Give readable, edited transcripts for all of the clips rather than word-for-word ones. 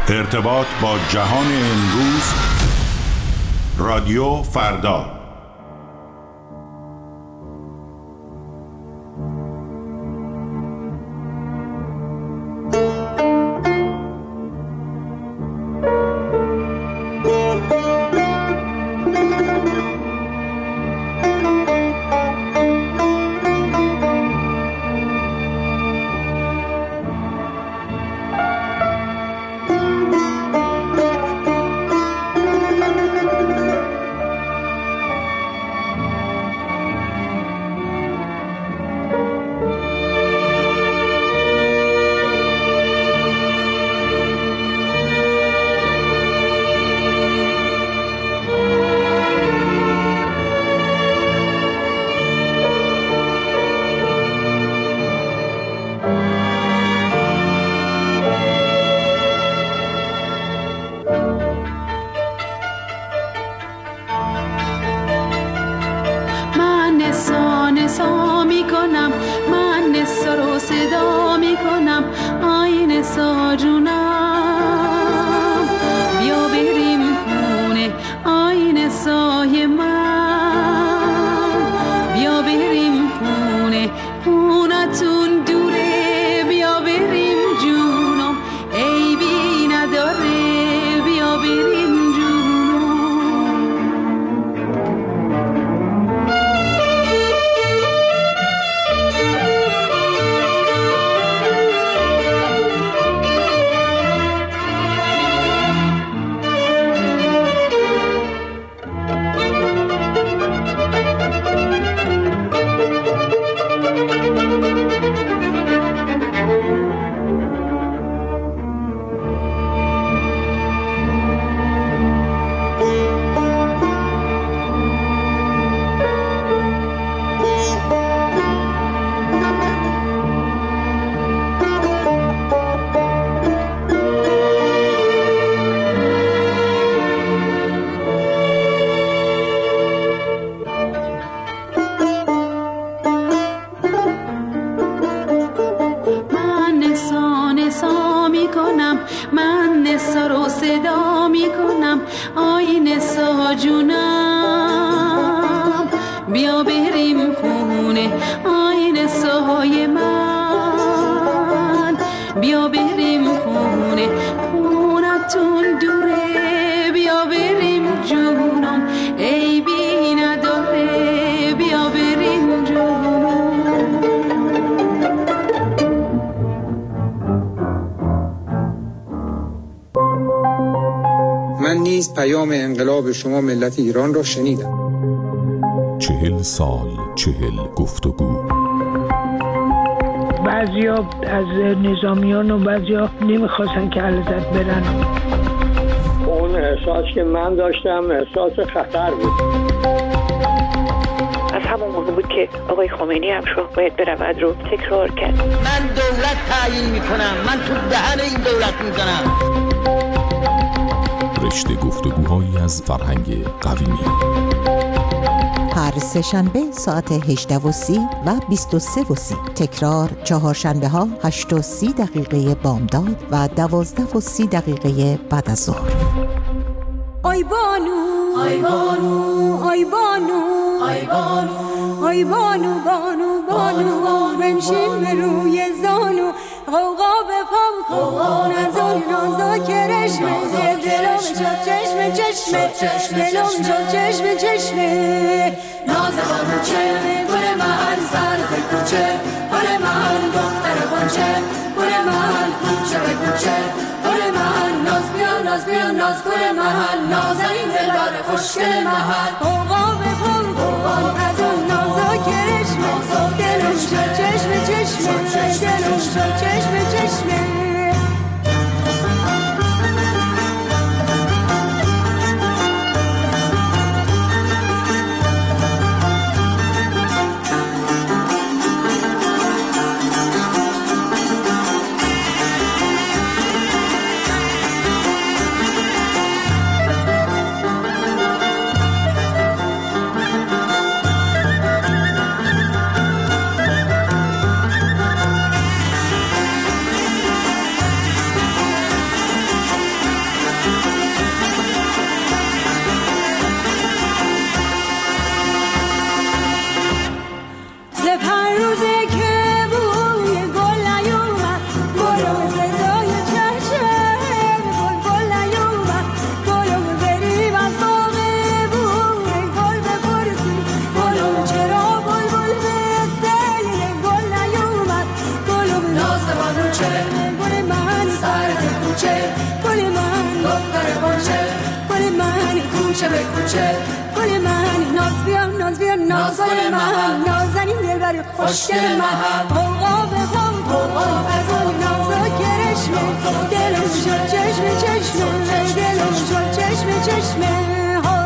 ارتباط با جهان امروز، رادیو فردا. من نیز پیام انقلاب شما ملت ایران را شنیدم. 40 سال 40 گفتگو. بعضیا از نظامیان و بعضیا نمیخواستن که علازت برن. اون احساس که من داشتم احساس خطر بود. از همون موقع بود که آقای خمینی هم شاه باید برود رو تکرار کرد. من دولت تعیین میکنم، من تو دهن این دولت میزنم. رشته گفتگوهایی از فرهنگ قویمی. هر سه شنبه ساعت 18:30 و 23:30. تکرار چهارشنبه ها 8:30 بامداد و 12:30 بعد از ظهر. آی بانو آی بانو آی بانو آی بانو آی بانو بانو بانو بنشین به روی زانو غوغا به پام کن از اون ذاکرش دلم شد چشم دلم شد چشم ناز بانوچه گل من سر ز کوچه گل من دختر بانچه گل من کوچه به کوچه گل من ناز بیا ناز گل من ناز این دلبر خوشگل من غوغا به پام کن از اون ذاکرش دلم شد چشم دلم شد چشم کوچه به کوچه. گل من ناز بیار ناز بیار ناز گل من، نازنین دلبر خوشگل من. قوقا به قوقا از اون نازا کرشمه، دلم شد چشم چشمه، دلم شد چشم چشمه.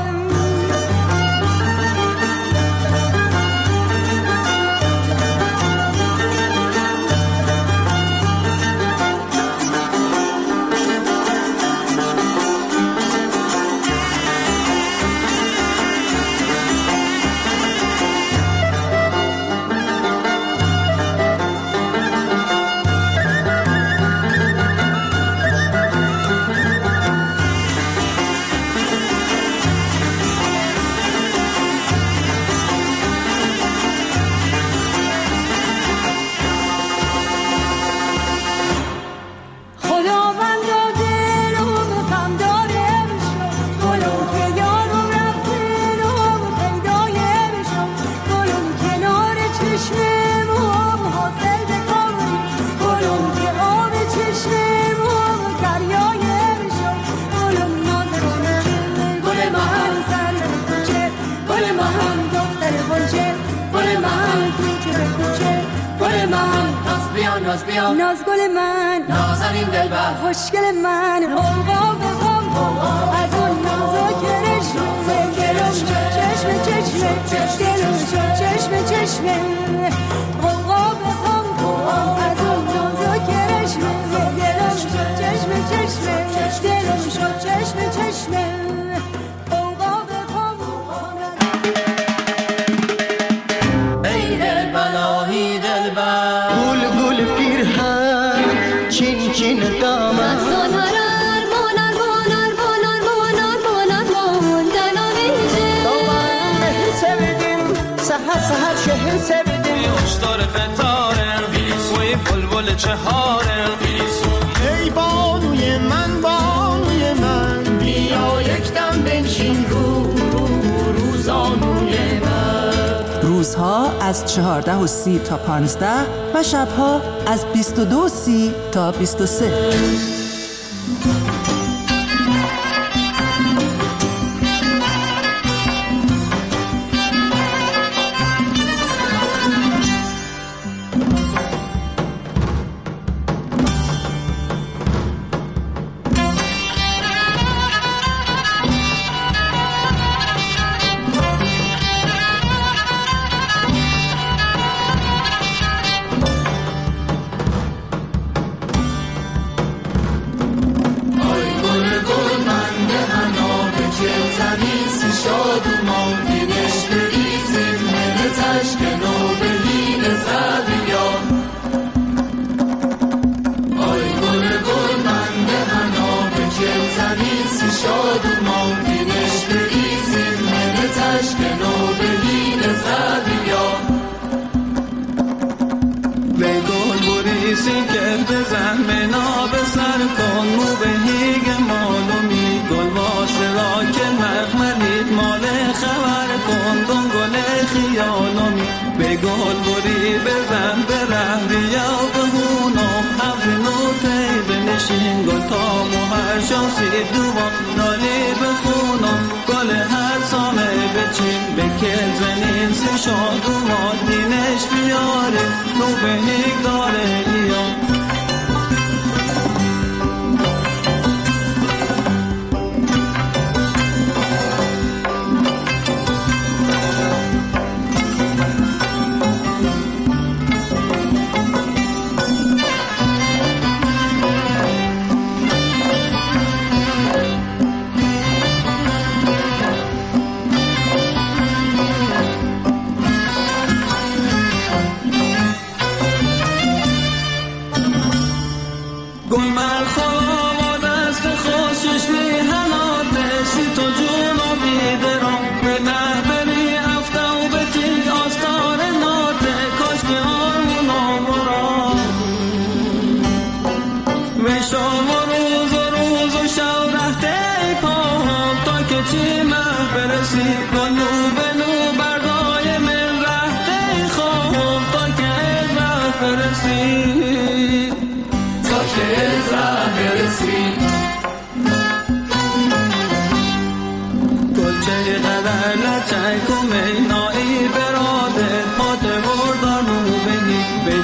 ناز گل من، نازنین دلبر خوشگل من. قوقا به قوقا از اون نازا کرشمه، دلم شد چشم چشمه، دلم شد چشم چشمه. قوقا به قوقا از اون نازا کرشمه، دلم شد چشم چشمه، دلم شد چشم چشمه. قوقا به قوقا ای دلبر آهی دلبر، چین دامن سنارار مونار مونار مونار مونار مونار موندن آویزه دامن سویدیم سهر سهر شهر سویدیم اشتار فتاره وی بلبل چهاره. ای بانوی من بیا یک دم بنشین روزانوی من. روزها از 14:30 تا 15 و شبها از 22:30 تا 23.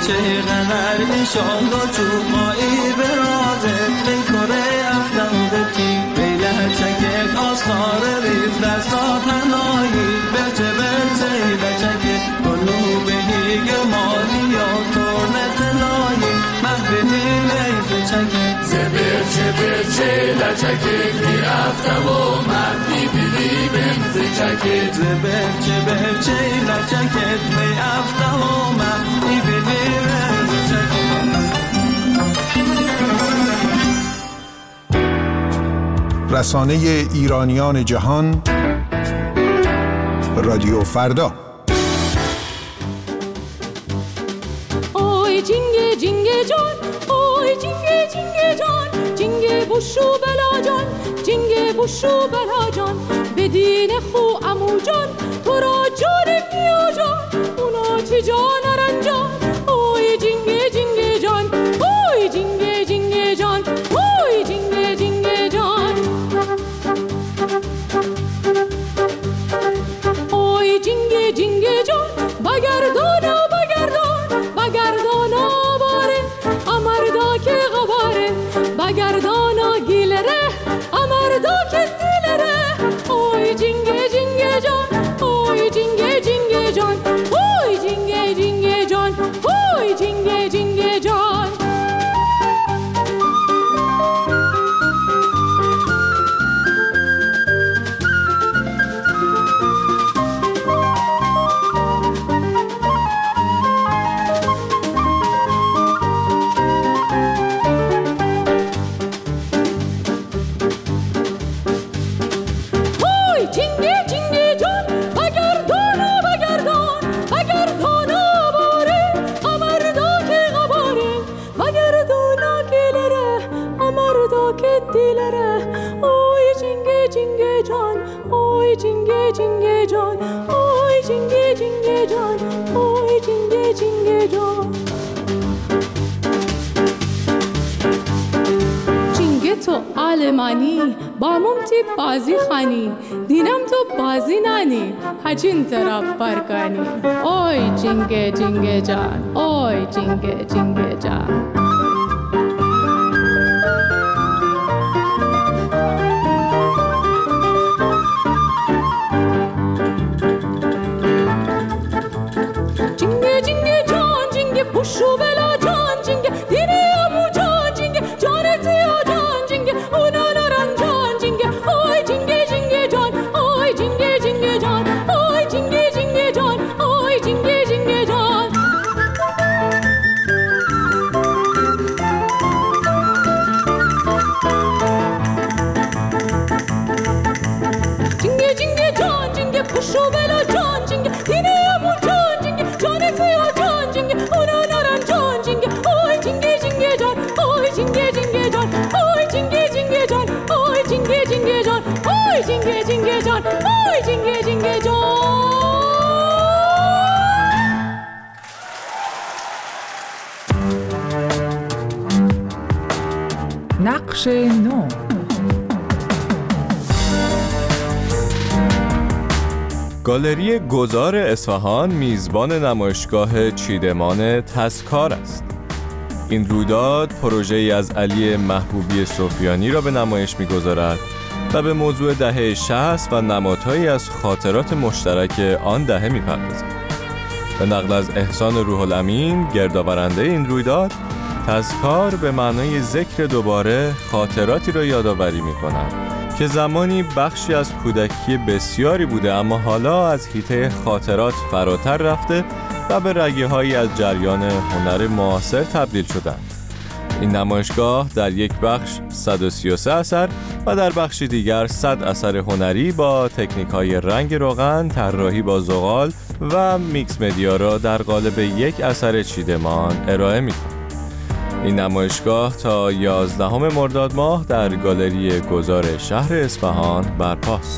بچه قمر انشالله تو مایی برازت بکره افتادتی بیله چکت آسخار ریز دستا تنایی بچه بچه کنو بهی گمالی یا تورنت نایی محبتی لیز چکت زبرچه لچکت می افتم و مهدی بیلی بنز چکت زبرچه لچکت می افتم و مهدی بیلی بنز چکت. رسانه ایرانیان جهان، رادیو فردا. آی جینگه جینگه جان، آی جینگه جینگه جان، جینگه بوشو بلا جان، جینگه بوشو بلا جان، بدین خو امو جان، تو را جان بیا جان، اونا چی جان رنجان. آی جینگه جینگه جان، آی جینگه جینگه جان، آی جینگه جینگه جان. آی جینگه جینگه جان، بگردانا بگردان، بگردانا باره امردا که غباره، بگردانا گیلره امردا که دیلره. آی جینگه جینگه جان، آی جینگه جینگه جان، آی جینگه جینگه جان، آی جینگه جینگه جان. علمانی با ممتی بازی خانی دینم تو بازی نانی هچین طرف برکانی. اوی جینگه جینگه جان، اوی جینگه جینگه جان. جینگه جینگه جان، جینگه پوشو بلا جان، جینگه دینی امو جان، جینگه جان تیا جان، جینگه اونا نران جان، جینگه اوی جینگه جینگه جان، اوی جینگه جینگه جان، اوی جینگه جینگه جان، اوی جینگه جینگه جان. جینگه جینگه جان، جینگه پوشو بلا جان، جینگه دینی امو جان، جینگه جان تیا جان، جینگه اونا نران جان، جینگه اوی جینگه جینگه جان، اوی جینگه جینگه جان، اوی جینگه جینگه جان، اوی جینگه جینگه جان، اوی جینگه جینگه جان، اوی جینگه جینگه جان. نقش نو. گالری گذار اصفهان میزبان نمایشگاه چیدمان تذکار است. این رویداد پروژه‌ای از علی محبوبی سفیانی را به نمایش می‌گذارد و به موضوع دهه 60 و نمادهایی از خاطرات مشترک آن دهه می‌پردازد. به نقل از احسان روح الامین گردآورنده این رویداد، تذکار به معنای ذکر دوباره خاطراتی را یادآوری می‌کند که زمانی بخشی از کودکی بسیاری بوده اما حالا از حیطه خاطرات فراتر رفته و به رگه‌هایی از جریان هنر معاصر تبدیل شدند. این نمایشگاه در یک بخش 133 اثر و در بخش دیگر 100 اثر هنری با تکنیک‌های رنگ روغن، طراحی با زغال و میکس مدیا را در قالب یک اثر چیدمان ارائه می‌کند. این نمایشگاه تا 11 مرداد ماه در گالری گذار شهر اصفهان برپاست.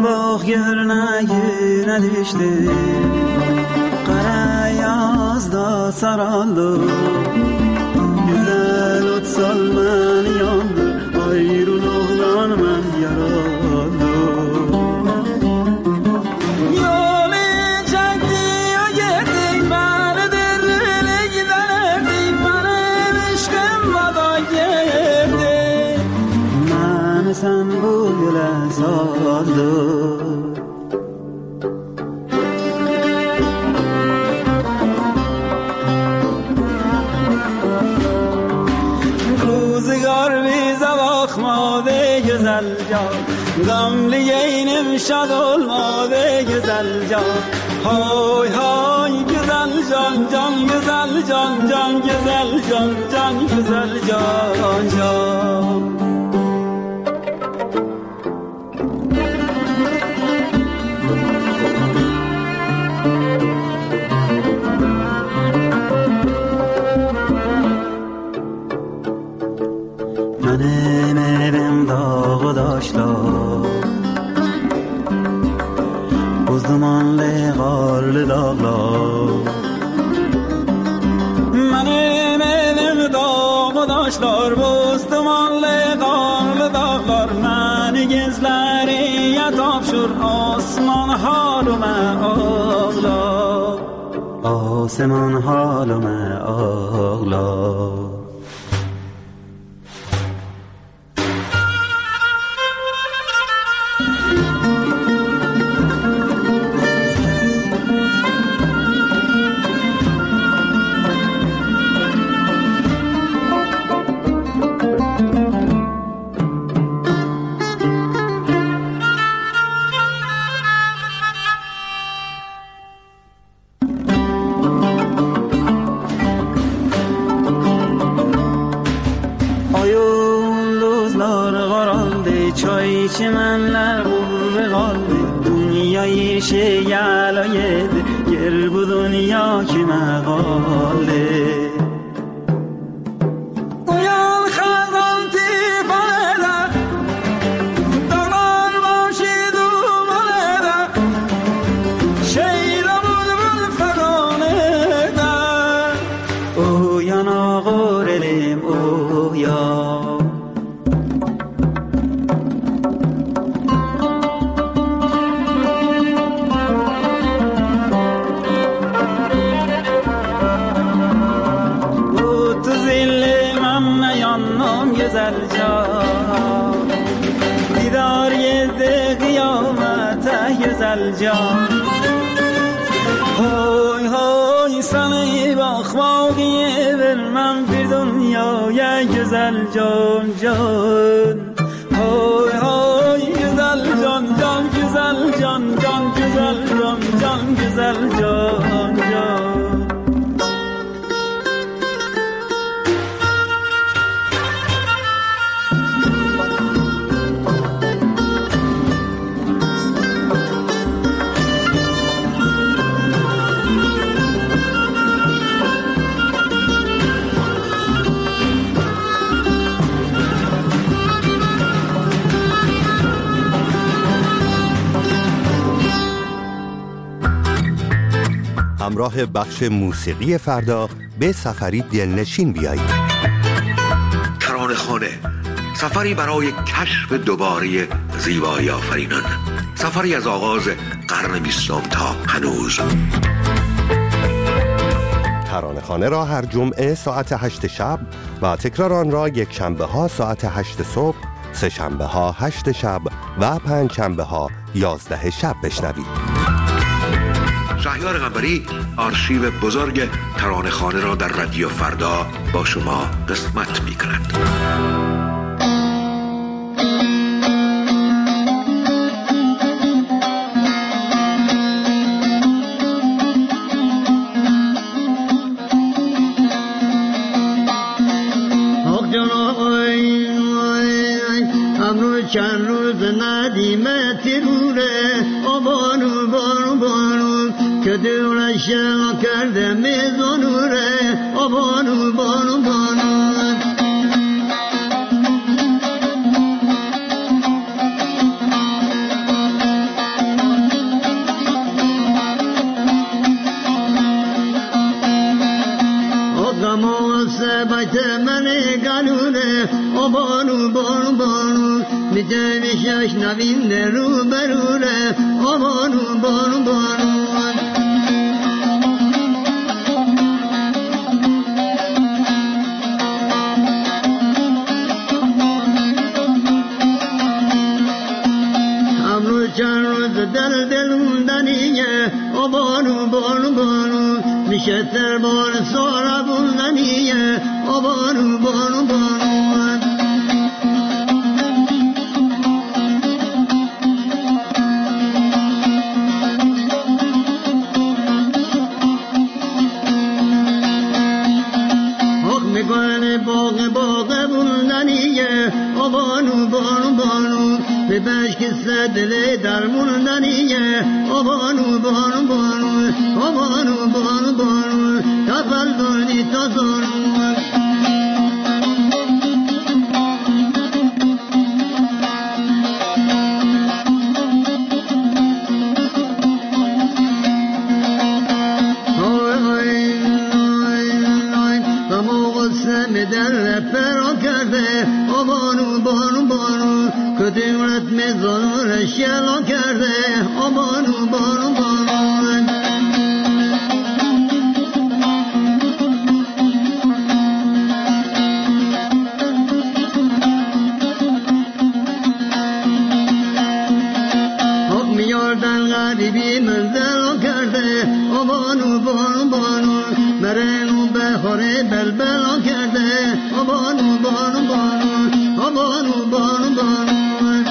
sabah görünəyin düşdü Qara yazda saraldı Güzel ot salman yandı Ayrılıqdan mən yaralı Sen bu güle saldı Ruzigar bize bakmadı güzel can Gamlı yeğenim şad olmadı güzel can Hay hay güzel can can güzel can can güzel can can güzel can can Benim evim dağı daşlar Buz dumanlı karlı dağlar Benim evim dağı daşlar Buz dumanlı karlı dağlar Beni gizleriye tapşır Osman halıme ağlar Osman halıme ağlar çimenler vurdu kaldı Dünyayı şeyala yedi Gel bu dünya kime kaldı Uyan kazan tifanede Dağlar başı dumanede Şeyla bulbul feganede Uyan ağır elim uyan güzel can Didar yedi kıyamete güzel can Hoy hoy seni bakmak vermem bir dünyaya güzel can can Hoy hoy güzel can can güzel can can güzel can can güzel can can همراه بخش موسیقی فردا به سفری دلنشین بیایید. ترانه‌خانه، سفری برای کشف دوباره زیبایی آفرینان، سفری از آغاز قرن 20 تا هنوز. ترانه‌خانه را هر جمعه ساعت 8 شب و تکرار آن را یک شنبه ها ساعت 8 صبح، سه شنبه ها 8 شب و پنج شنبه ها 11 شب بشنوید. شهریار قنبری آرشیو بزرگ ترانه‌خانه را در رادیو فردا با شما قسمت می‌کند. چند روز ندیمه تیروره بانو بانو بانو که دورش کرده میزانوره بانو بانو بانو دماغ سبت من گلوره آبانو بانو بانو میده میشش نوین رو بروره آبانو بانو بانو چند روز در دل موندنیه آبانو بانو بانو میشه تربار سارا بوندنیه آبانو بانو بانو حق میکنه باغ بوندنیه آبانو بانو بانو به بشک دل در موندنیه آبانو بانو بانو آبانو بانو بانو کفل دانی تا زانو در فرا کرده آبانو بانو بانو کدورت میزان شلا کرده آبانو بانو بانو حق میاردن غریبی منزل کرده آبانو بانو بانو مرنو بخوره بلبلا کرده آبانو بانو بانو آبانو بانو بانو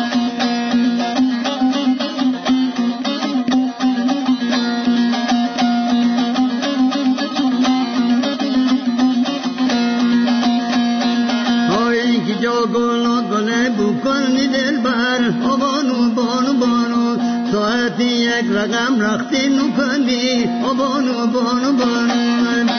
هایی که جا گله بکنی دل بر آبانو بانو بانو ساعتی یک رقم رختی نکنی آبانو بانو بانو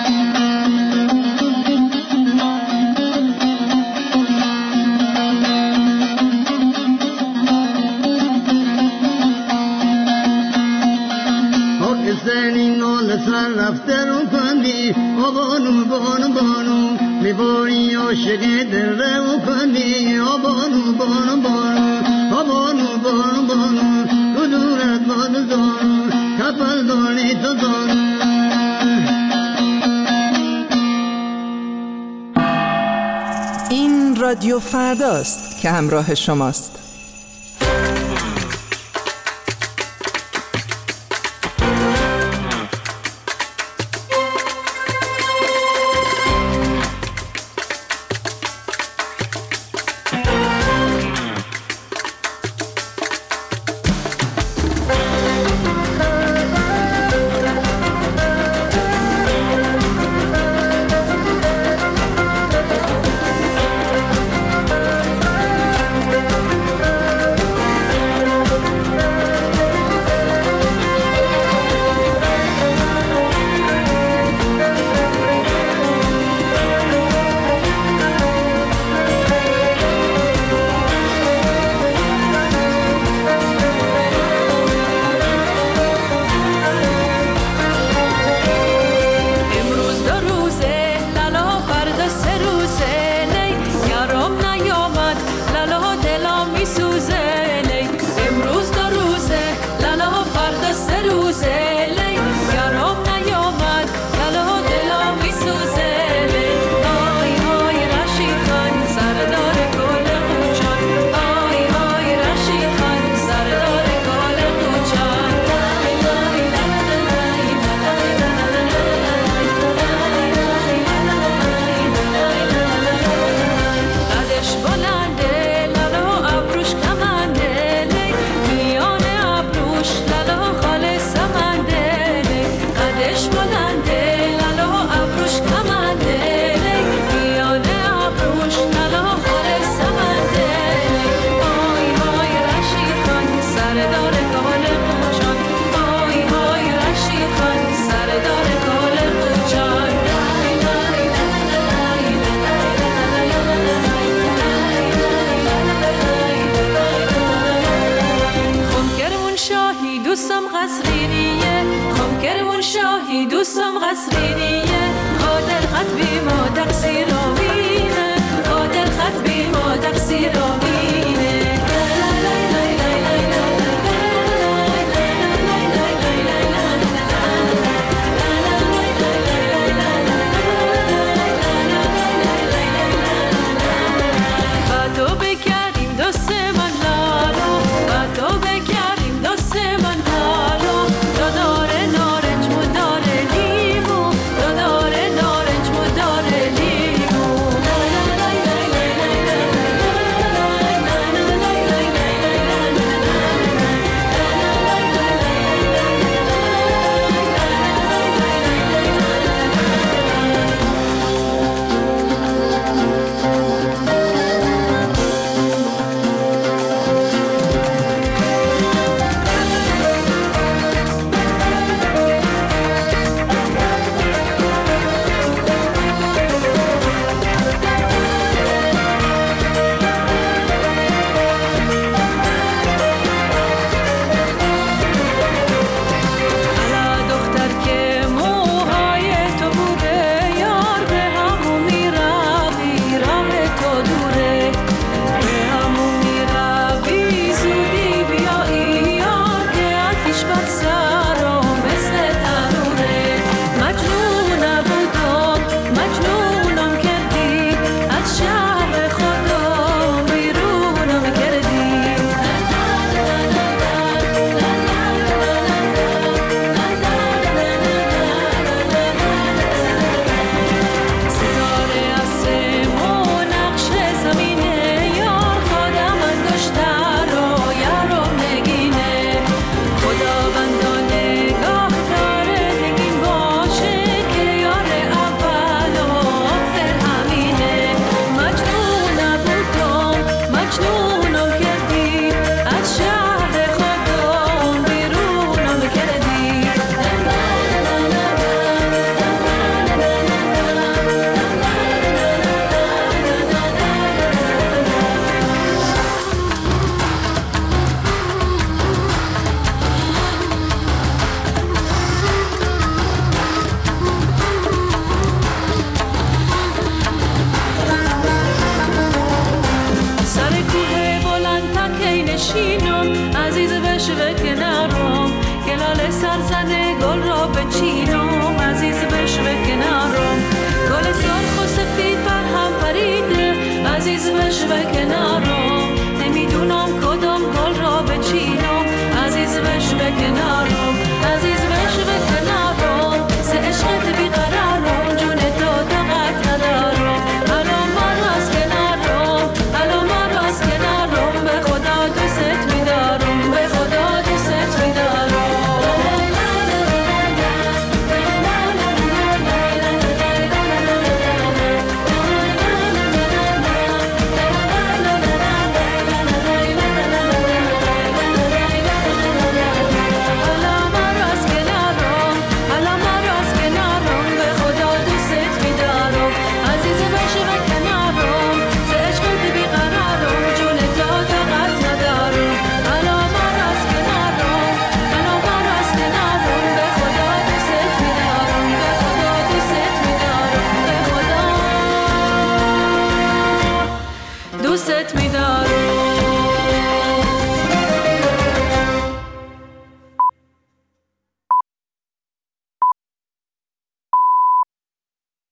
سر رفته رو کندی آبانو بانو بانو میباری عاشق دل رو کندی آبانو بانو بانو آبانو بانو بانو کدورت بانو زانو کفل دانی تو زانو این رادیو فرداست که همراه شماست.